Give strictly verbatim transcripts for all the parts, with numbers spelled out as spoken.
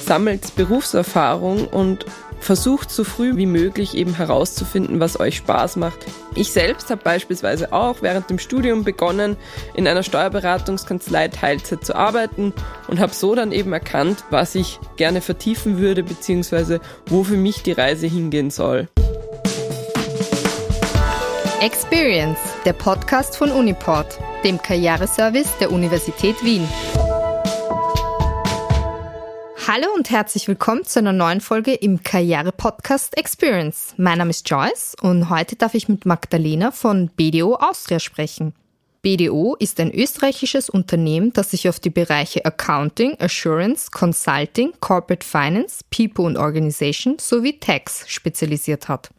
sammelt Berufserfahrung und versucht so früh wie möglich eben herauszufinden, was euch Spaß macht. Ich selbst habe beispielsweise auch während dem Studium begonnen, in einer Steuerberatungskanzlei Teilzeit zu arbeiten und habe so dann eben erkannt, was ich gerne vertiefen würde, beziehungsweise wo für mich die Reise hingehen soll. Experience, der Podcast von Uniport, dem Karriereservice der Universität Wien. Hallo und herzlich willkommen zu einer neuen Folge im Karriere-Podcast Experience. Mein Name ist Joyce und heute darf ich mit Magdalena von B D O Austria sprechen. B D O ist ein österreichisches Unternehmen, das sich auf die Bereiche Accounting, Assurance, Consulting, Corporate Finance, People und Organization sowie Tax spezialisiert hat.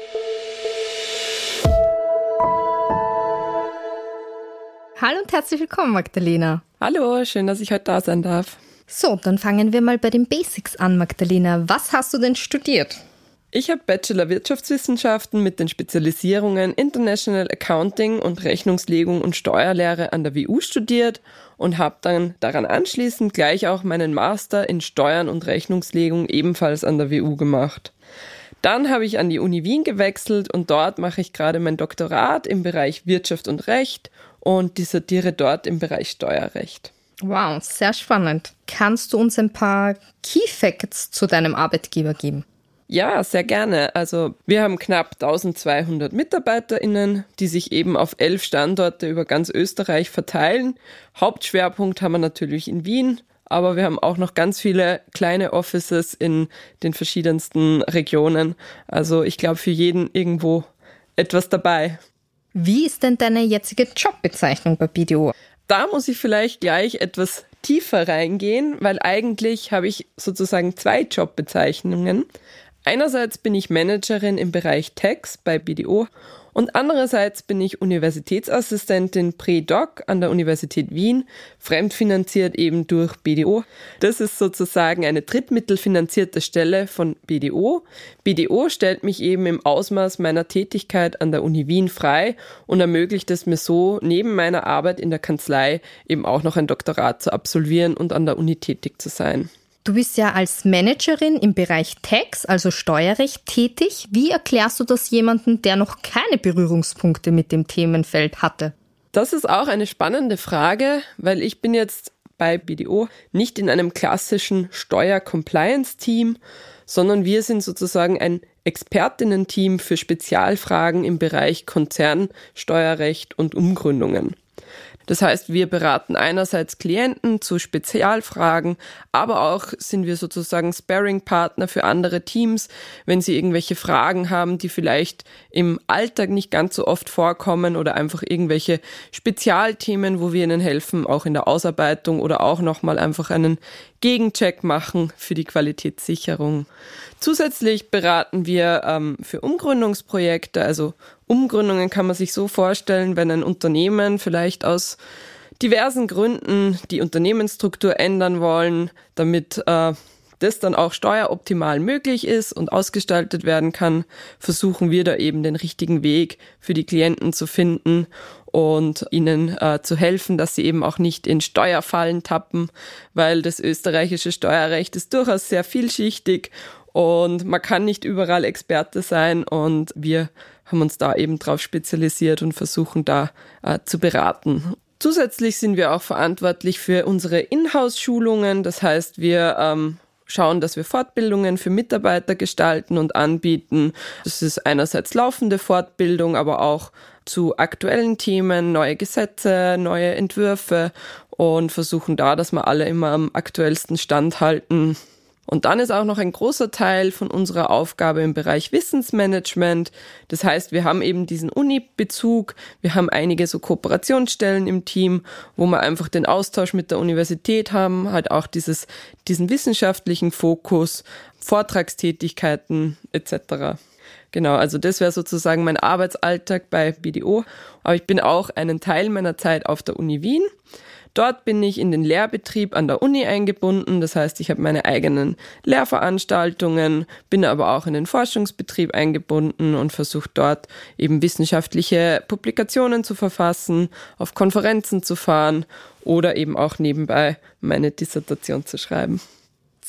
Hallo und herzlich willkommen, Magdalena. Hallo, schön, dass ich heute da sein darf. So, dann fangen wir mal bei den Basics an, Magdalena. Was hast du denn studiert? Ich habe Bachelor Wirtschaftswissenschaften mit den Spezialisierungen International Accounting und Rechnungslegung und Steuerlehre an der W U studiert und habe dann daran anschließend gleich auch meinen Master in Steuern und Rechnungslegung ebenfalls an der W U gemacht. Dann habe ich an die Uni Wien gewechselt und dort mache ich gerade mein Doktorat im Bereich Wirtschaft und Recht und dissertiere dort im Bereich Steuerrecht. Wow, sehr spannend. Kannst du uns ein paar Key Facts zu deinem Arbeitgeber geben? Ja, sehr gerne. Also wir haben knapp eintausendzweihundert MitarbeiterInnen, die sich eben auf elf Standorte über ganz Österreich verteilen. Hauptschwerpunkt haben wir natürlich in Wien, aber wir haben auch noch ganz viele kleine Offices in den verschiedensten Regionen. Also ich glaube, für jeden irgendwo etwas dabei. Wie ist denn deine jetzige Jobbezeichnung bei B D O? Da muss ich vielleicht gleich etwas tiefer reingehen, weil eigentlich habe ich sozusagen zwei Jobbezeichnungen. Einerseits bin ich Managerin im Bereich Tax bei B D O und andererseits bin ich Universitätsassistentin Pre-Doc an der Universität Wien, fremdfinanziert eben durch B D O. Das ist sozusagen eine drittmittelfinanzierte Stelle von B D O. B D O stellt mich eben im Ausmaß meiner Tätigkeit an der Uni Wien frei und ermöglicht es mir so, neben meiner Arbeit in der Kanzlei eben auch noch ein Doktorat zu absolvieren und an der Uni tätig zu sein. Du bist ja als Managerin im Bereich Tax, also Steuerrecht, tätig. Wie erklärst du das jemandem, der noch keine Berührungspunkte mit dem Themenfeld hatte? Das ist auch eine spannende Frage, weil ich bin jetzt bei B D O nicht in einem klassischen Steuer-Compliance-Team, sondern wir sind sozusagen ein Expertinnen-Team für Spezialfragen im Bereich Konzernsteuerrecht und Umgründungen. Das heißt, wir beraten einerseits Klienten zu Spezialfragen, aber auch sind wir sozusagen Sparring-Partner für andere Teams, wenn sie irgendwelche Fragen haben, die vielleicht im Alltag nicht ganz so oft vorkommen oder einfach irgendwelche Spezialthemen, wo wir ihnen helfen, auch in der Ausarbeitung oder auch nochmal einfach einen Gegencheck machen für die Qualitätssicherung. Zusätzlich beraten wir ähm, für Umgründungsprojekte, also Umgründungen kann man sich so vorstellen, wenn ein Unternehmen vielleicht aus diversen Gründen die Unternehmensstruktur ändern wollen, damit äh, das dann auch steueroptimal möglich ist und ausgestaltet werden kann, versuchen wir da eben den richtigen Weg für die Klienten zu finden und ihnen äh, zu helfen, dass sie eben auch nicht in Steuerfallen tappen, weil das österreichische Steuerrecht ist durchaus sehr vielschichtig und man kann nicht überall Experte sein und wir haben uns da eben drauf spezialisiert und versuchen da äh, zu beraten. Zusätzlich sind wir auch verantwortlich für unsere Inhouse-Schulungen, das heißt, wir ähm, schauen, dass wir Fortbildungen für Mitarbeiter gestalten und anbieten. Das ist einerseits laufende Fortbildung, aber auch zu aktuellen Themen, neue Gesetze, neue Entwürfe und versuchen da, dass wir alle immer am aktuellsten Stand halten. Und dann ist auch noch ein großer Teil von unserer Aufgabe im Bereich Wissensmanagement. Das heißt, wir haben eben diesen Uni-Bezug, wir haben einige so Kooperationsstellen im Team, wo wir einfach den Austausch mit der Universität haben, halt auch dieses, diesen wissenschaftlichen Fokus, Vortragstätigkeiten et cetera. Genau, also das wäre sozusagen mein Arbeitsalltag bei B D O. Aber ich bin auch einen Teil meiner Zeit auf der Uni Wien. Dort bin ich in den Lehrbetrieb an der Uni eingebunden, das heißt, ich habe meine eigenen Lehrveranstaltungen, bin aber auch in den Forschungsbetrieb eingebunden und versuche dort eben wissenschaftliche Publikationen zu verfassen, auf Konferenzen zu fahren oder eben auch nebenbei meine Dissertation zu schreiben.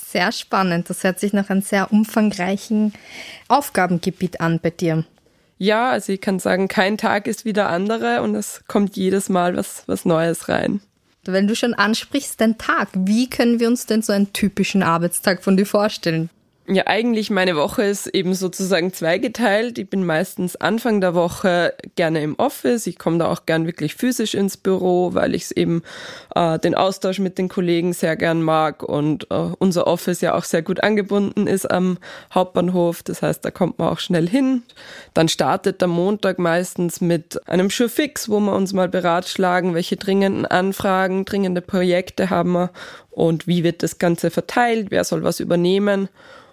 Sehr spannend. Das hört sich nach einem sehr umfangreichen Aufgabengebiet an bei dir. Ja, also ich kann sagen, kein Tag ist wie der andere und es kommt jedes Mal was, was Neues rein. Wenn du schon ansprichst, dein Tag, wie können wir uns denn so einen typischen Arbeitstag von dir vorstellen? Ja, eigentlich meine Woche ist eben sozusagen zweigeteilt. Ich bin meistens Anfang der Woche gerne im Office. Ich komme da auch gern wirklich physisch ins Büro, weil ich es eben äh, den Austausch mit den Kollegen sehr gern mag und äh, unser Office ja auch sehr gut angebunden ist am Hauptbahnhof. Das heißt, da kommt man auch schnell hin. Dann startet der Montag meistens mit einem Surefix, wo wir uns mal beratschlagen, welche dringenden Anfragen, dringende Projekte haben wir und wie wird das Ganze verteilt, wer soll was übernehmen.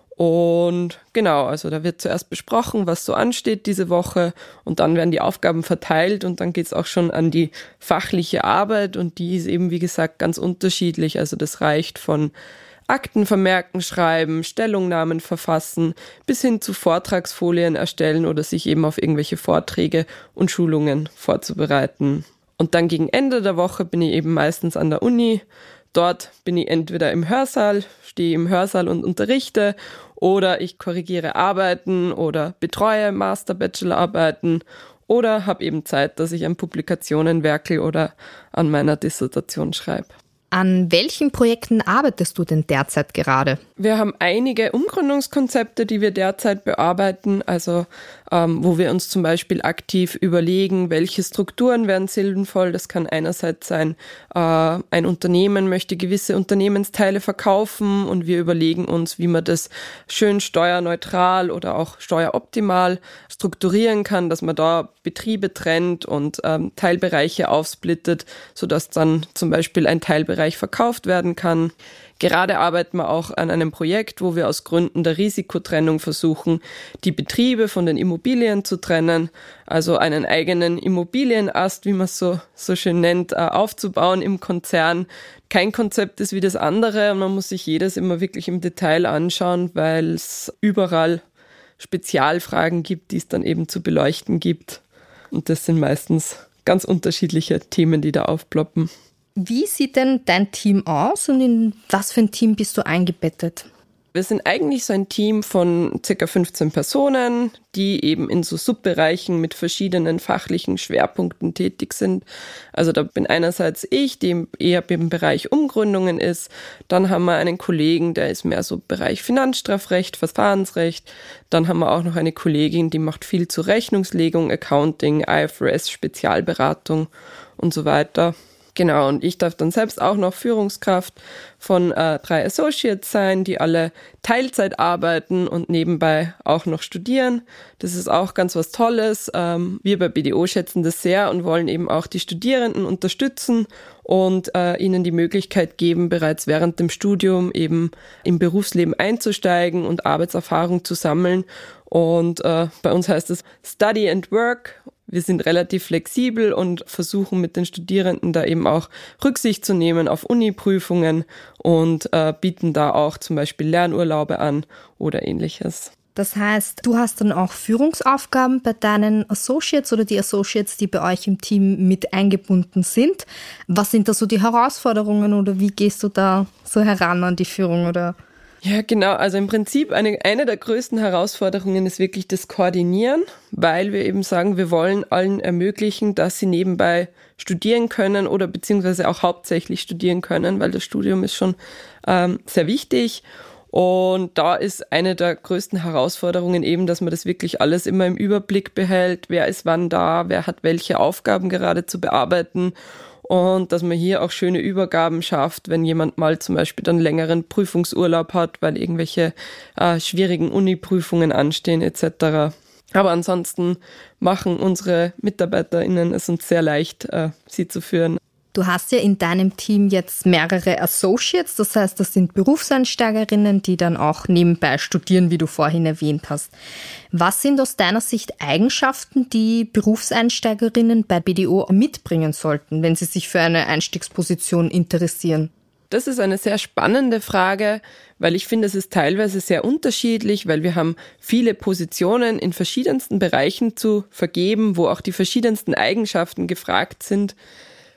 Und genau, also da wird zuerst besprochen, was so ansteht diese Woche und dann werden die Aufgaben verteilt und dann geht's auch schon an die fachliche Arbeit und die ist eben, wie gesagt, ganz unterschiedlich. Also das reicht von Aktenvermerken schreiben, Stellungnahmen verfassen, bis hin zu Vortragsfolien erstellen oder sich eben auf irgendwelche Vorträge und Schulungen vorzubereiten. Und dann gegen Ende der Woche bin ich eben meistens an der Uni. Dort bin ich entweder im Hörsaal, stehe im Hörsaal und unterrichte oder ich korrigiere Arbeiten oder betreue Master-Bachelor-Arbeiten oder habe eben Zeit, dass ich an Publikationen werkel oder an meiner Dissertation schreibe. An welchen Projekten arbeitest du denn derzeit gerade? Wir haben einige Umgründungskonzepte, die wir derzeit bearbeiten, also ähm, wo wir uns zum Beispiel aktiv überlegen, welche Strukturen wären sinnvoll. Das kann einerseits sein, äh, ein Unternehmen möchte gewisse Unternehmensteile verkaufen und wir überlegen uns, wie man das schön steuerneutral oder auch steueroptimal strukturieren kann, dass man da Betriebe trennt und ähm, Teilbereiche aufsplittet, sodass dann zum Beispiel ein Teilbereich verkauft werden kann. Gerade arbeiten wir auch an einem Projekt, wo wir aus Gründen der Risikotrennung versuchen, die Betriebe von den Immobilien zu trennen, also einen eigenen Immobilienast, wie man es so, so schön nennt, aufzubauen im Konzern. Kein Konzept ist wie das andere und man muss sich jedes immer wirklich im Detail anschauen, weil es überall Spezialfragen gibt, die es dann eben zu beleuchten gibt. Und das sind meistens ganz unterschiedliche Themen, die da aufploppen. Wie sieht denn dein Team aus und in was für ein Team bist du eingebettet? Wir sind eigentlich so ein Team von circa fünfzehn Personen, die eben in so Subbereichen mit verschiedenen fachlichen Schwerpunkten tätig sind. Also da bin einerseits ich, die eher im Bereich Umgründungen ist. Dann haben wir einen Kollegen, der ist mehr so Bereich Finanzstrafrecht, Verfahrensrecht. Dann haben wir auch noch eine Kollegin, die macht viel zu Rechnungslegung, Accounting, I F R S, Spezialberatung und so weiter. Genau, und ich darf dann selbst auch noch Führungskraft von äh, drei Associates sein, die alle Teilzeit arbeiten und nebenbei auch noch studieren. Das ist auch ganz was Tolles. Ähm, wir bei B D O schätzen das sehr und wollen eben auch die Studierenden unterstützen und äh, ihnen die Möglichkeit geben, bereits während dem Studium eben im Berufsleben einzusteigen und Arbeitserfahrung zu sammeln. Und äh, bei uns heißt es Study and Work. Wir sind relativ flexibel und versuchen mit den Studierenden da eben auch Rücksicht zu nehmen auf Uni-Prüfungen und äh, bieten da auch zum Beispiel Lernurlaube an oder ähnliches. Das heißt, du hast dann auch Führungsaufgaben bei deinen Associates oder die Associates, die bei euch im Team mit eingebunden sind. Was sind da so die Herausforderungen oder wie gehst du da so heran an die Führung oder? Ja, genau. Also im Prinzip eine, eine der größten Herausforderungen ist wirklich das Koordinieren, weil wir eben sagen, wir wollen allen ermöglichen, dass sie nebenbei studieren können oder beziehungsweise auch hauptsächlich studieren können, weil das Studium ist schon ähm, sehr wichtig. Und da ist eine der größten Herausforderungen eben, dass man das wirklich alles immer im Überblick behält. Wer ist wann da, wer hat welche Aufgaben gerade zu bearbeiten. Und dass man hier auch schöne Übergaben schafft, wenn jemand mal zum Beispiel dann längeren Prüfungsurlaub hat, weil irgendwelche äh, schwierigen Uni-Prüfungen anstehen et cetera. Aber ansonsten machen unsere MitarbeiterInnen es uns sehr leicht, äh, sie zu führen. Du hast ja in deinem Team jetzt mehrere Associates, das heißt, das sind Berufseinsteigerinnen, die dann auch nebenbei studieren, wie du vorhin erwähnt hast. Was sind aus deiner Sicht Eigenschaften, die Berufseinsteigerinnen bei B D O mitbringen sollten, wenn sie sich für eine Einstiegsposition interessieren? Das ist eine sehr spannende Frage, weil ich finde, es ist teilweise sehr unterschiedlich, weil wir haben viele Positionen in verschiedensten Bereichen zu vergeben, wo auch die verschiedensten Eigenschaften gefragt sind.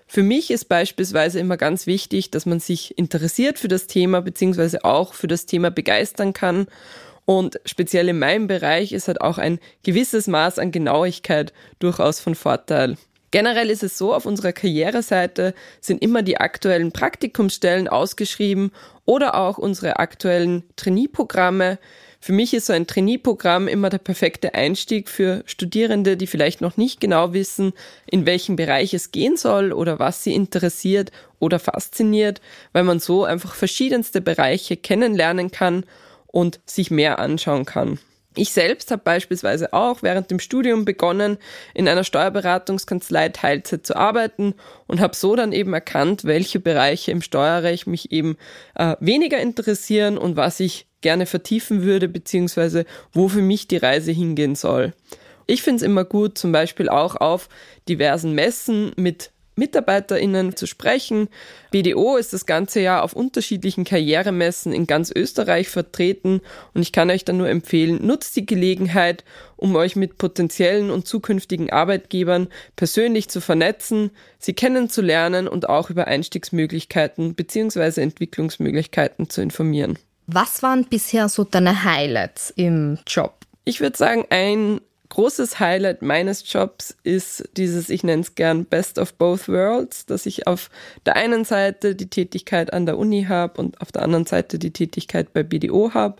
Für mich ist beispielsweise immer ganz wichtig, dass man sich interessiert für das Thema beziehungsweise auch für das Thema begeistern kann. Und speziell in meinem Bereich ist halt auch ein gewisses Maß an Genauigkeit durchaus von Vorteil. Generell ist es so, auf unserer Karriereseite sind immer die aktuellen Praktikumsstellen ausgeschrieben oder auch unsere aktuellen Trainee-Programme. Für mich ist so ein Trainee-Programm immer der perfekte Einstieg für Studierende, die vielleicht noch nicht genau wissen, in welchem Bereich es gehen soll oder was sie interessiert oder fasziniert, weil man so einfach verschiedenste Bereiche kennenlernen kann und sich mehr anschauen kann. Ich selbst habe beispielsweise auch während dem Studium begonnen, in einer Steuerberatungskanzlei Teilzeit zu arbeiten und habe so dann eben erkannt, welche Bereiche im Steuerrecht mich eben äh, weniger interessieren und was ich gerne vertiefen würde, beziehungsweise wo für mich die Reise hingehen soll. Ich finde es immer gut, zum Beispiel auch auf diversen Messen mit MitarbeiterInnen zu sprechen. B D O ist das ganze Jahr auf unterschiedlichen Karrieremessen in ganz Österreich vertreten und ich kann euch dann nur empfehlen, nutzt die Gelegenheit, um euch mit potenziellen und zukünftigen Arbeitgebern persönlich zu vernetzen, sie kennenzulernen und auch über Einstiegsmöglichkeiten bzw. Entwicklungsmöglichkeiten zu informieren. Was waren bisher so deine Highlights im Job? Ich würde sagen, ein großes Highlight meines Jobs ist dieses, ich nenne es gern Best of Both Worlds, dass ich auf der einen Seite die Tätigkeit an der Uni habe und auf der anderen Seite die Tätigkeit bei B D O habe.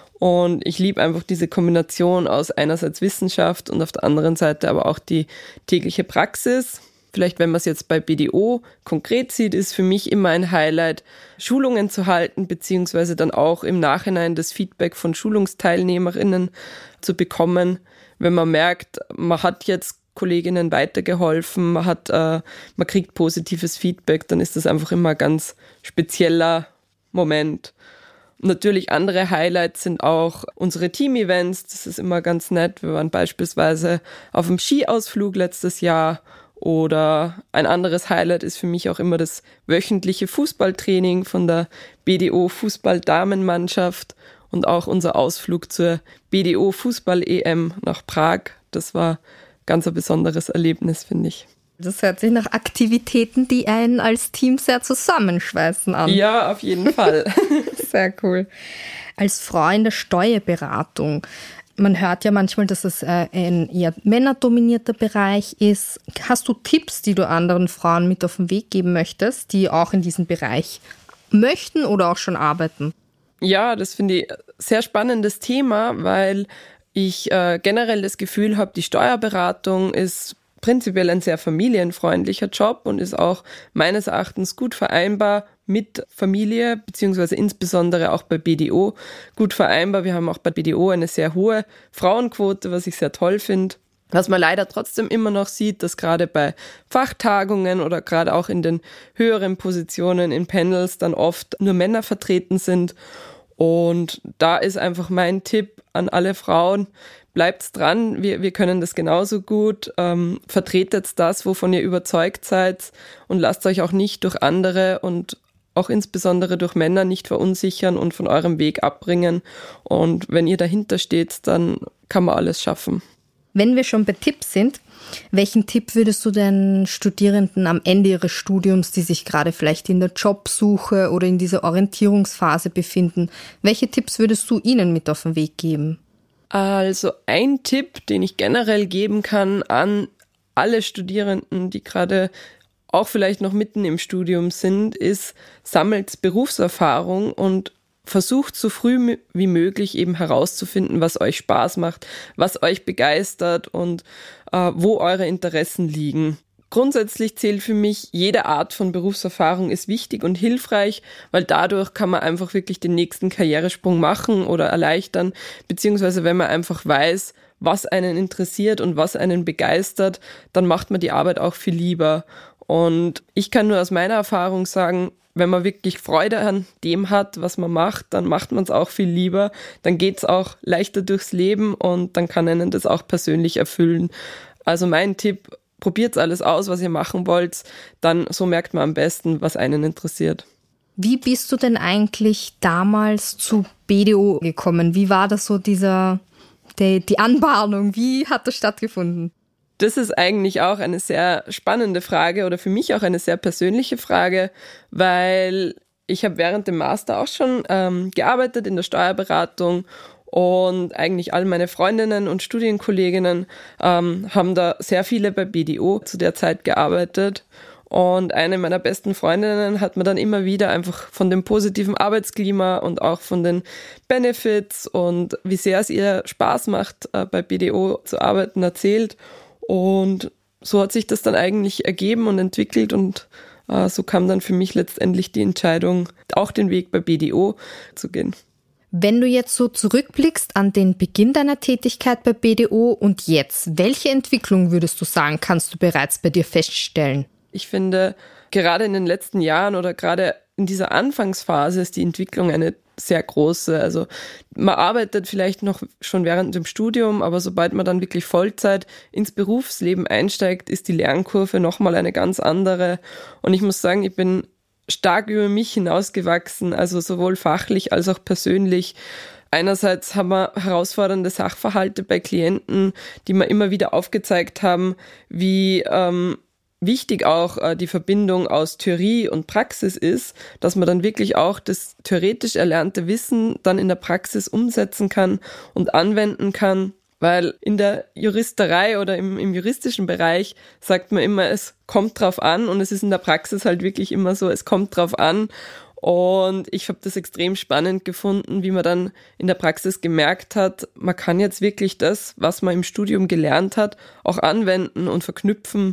Und ich liebe einfach diese Kombination aus einerseits Wissenschaft und auf der anderen Seite aber auch die tägliche Praxis. Vielleicht, wenn man es jetzt bei B D O konkret sieht, ist für mich immer ein Highlight, Schulungen zu halten, beziehungsweise dann auch im Nachhinein das Feedback von SchulungsteilnehmerInnen zu bekommen. Wenn man merkt, man hat jetzt Kolleginnen weitergeholfen, man hat, äh, man kriegt positives Feedback, dann ist das einfach immer ein ganz spezieller Moment. Natürlich andere Highlights sind auch unsere Team-Events, das ist immer ganz nett. Wir waren beispielsweise auf einem Skiausflug letztes Jahr oder ein anderes Highlight ist für mich auch immer das wöchentliche Fußballtraining von der B D O Fußball-Damenmannschaft. Und auch unser Ausflug zur B D O Fußball-E M nach Prag, das war ganz ein besonderes Erlebnis, finde ich. Das hört sich nach Aktivitäten, die einen als Team sehr zusammenschweißen an. Ja, auf jeden Fall. Sehr cool. Als Frau in der Steuerberatung, man hört ja manchmal, dass es ein eher männerdominierter Bereich ist. Hast du Tipps, die du anderen Frauen mit auf den Weg geben möchtest, die auch in diesem Bereich möchten oder auch schon arbeiten? Ja, das finde ich ein sehr spannendes Thema, weil ich äh, generell das Gefühl habe, die Steuerberatung ist prinzipiell ein sehr familienfreundlicher Job und ist auch meines Erachtens gut vereinbar mit Familie, beziehungsweise insbesondere auch bei B D O gut vereinbar. Wir haben auch bei B D O eine sehr hohe Frauenquote, was ich sehr toll finde. Was man leider trotzdem immer noch sieht, dass gerade bei Fachtagungen oder gerade auch in den höheren Positionen in Panels dann oft nur Männer vertreten sind. Und da ist einfach mein Tipp an alle Frauen, bleibt's dran, wir, wir können das genauso gut, ähm, vertretet das, wovon ihr überzeugt seid und lasst euch auch nicht durch andere und auch insbesondere durch Männer nicht verunsichern und von eurem Weg abbringen. Und wenn ihr dahinter steht, dann kann man alles schaffen. Wenn wir schon bei Tipps sind, welchen Tipp würdest du den Studierenden am Ende ihres Studiums, die sich gerade vielleicht in der Jobsuche oder in dieser Orientierungsphase befinden, welche Tipps würdest du ihnen mit auf den Weg geben? Also ein Tipp, den ich generell geben kann an alle Studierenden, die gerade auch vielleicht noch mitten im Studium sind, ist, sammelt Berufserfahrung und versucht so früh wie möglich eben herauszufinden, was euch Spaß macht, was euch begeistert und äh, wo eure Interessen liegen. Grundsätzlich zählt für mich, jede Art von Berufserfahrung ist wichtig und hilfreich, weil dadurch kann man einfach wirklich den nächsten Karrieresprung machen oder erleichtern, beziehungsweise wenn man einfach weiß, was einen interessiert und was einen begeistert, dann macht man die Arbeit auch viel lieber. Und ich kann nur aus meiner Erfahrung sagen, wenn man wirklich Freude an dem hat, was man macht, dann macht man es auch viel lieber. Dann geht es auch leichter durchs Leben und dann kann einen das auch persönlich erfüllen. Also mein Tipp, probiert alles aus, was ihr machen wollt. Dann so merkt man am besten, was einen interessiert. Wie bist du denn eigentlich damals zu B D O gekommen? Wie war das so dieser, die, die Anbahnung? Wie hat das stattgefunden? das ist eigentlich auch eine sehr spannende Frage oder für mich auch eine sehr persönliche Frage, weil ich habe während dem Master auch schon ähm, gearbeitet in der Steuerberatung und eigentlich all meine Freundinnen und Studienkolleginnen ähm, haben da sehr viele bei B D O zu der Zeit gearbeitet. Und eine meiner besten Freundinnen hat mir dann immer wieder einfach von dem positiven Arbeitsklima und auch von den Benefits und wie sehr es ihr Spaß macht, bei B D O zu arbeiten, erzählt. Und so hat sich das dann eigentlich ergeben und entwickelt und äh, so kam dann für mich letztendlich die Entscheidung, auch den Weg bei B D O zu gehen. Wenn du jetzt so zurückblickst an den Beginn deiner Tätigkeit bei B D O und jetzt, welche Entwicklung würdest du sagen, kannst du bereits bei dir feststellen? Ich finde, gerade in den letzten Jahren oder gerade in dieser Anfangsphase ist die Entwicklung eine sehr große. Also man arbeitet vielleicht noch schon während dem Studium, aber sobald man dann wirklich Vollzeit ins Berufsleben einsteigt, ist die Lernkurve nochmal eine ganz andere. Und ich muss sagen, ich bin stark über mich hinausgewachsen, also sowohl fachlich als auch persönlich. Einerseits haben wir herausfordernde Sachverhalte bei Klienten, die mir immer wieder aufgezeigt haben, wie ähm, wichtig auch äh, die Verbindung aus Theorie und Praxis ist, dass man dann wirklich auch das theoretisch erlernte Wissen dann in der Praxis umsetzen kann und anwenden kann. Weil in der Juristerei oder im, im juristischen Bereich sagt man immer, es kommt drauf an und es ist in der Praxis halt wirklich immer so, es kommt drauf an. Und ich habe das extrem spannend gefunden, wie man dann in der Praxis gemerkt hat, man kann jetzt wirklich das, was man im Studium gelernt hat, auch anwenden und verknüpfen.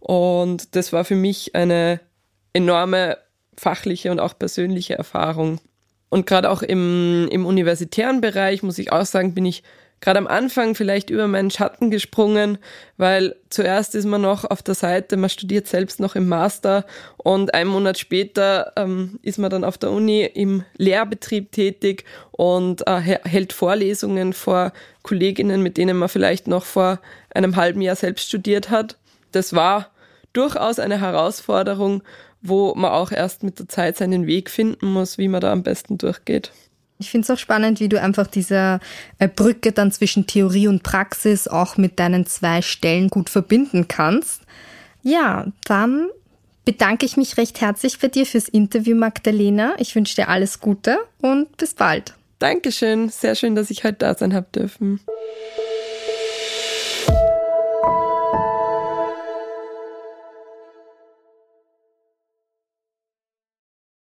Und das war für mich eine enorme fachliche und auch persönliche Erfahrung. Und gerade auch im, im universitären Bereich, muss ich auch sagen, bin ich gerade am Anfang vielleicht über meinen Schatten gesprungen, weil zuerst ist man noch auf der Seite, man studiert selbst noch im Master und einen Monat später ähm, ist man dann auf der Uni im Lehrbetrieb tätig und äh, hält Vorlesungen vor Kolleginnen, mit denen man vielleicht noch vor einem halben Jahr selbst studiert hat. Das war durchaus eine Herausforderung, wo man auch erst mit der Zeit seinen Weg finden muss, wie man da am besten durchgeht. Ich finde es auch spannend, wie du einfach diese Brücke dann zwischen Theorie und Praxis auch mit deinen zwei Stellen gut verbinden kannst. Ja, dann bedanke ich mich recht herzlich bei dir fürs Interview, Magdalena. Ich wünsche dir alles Gute und bis bald. Dankeschön, sehr schön, dass ich heute da sein habe dürfen.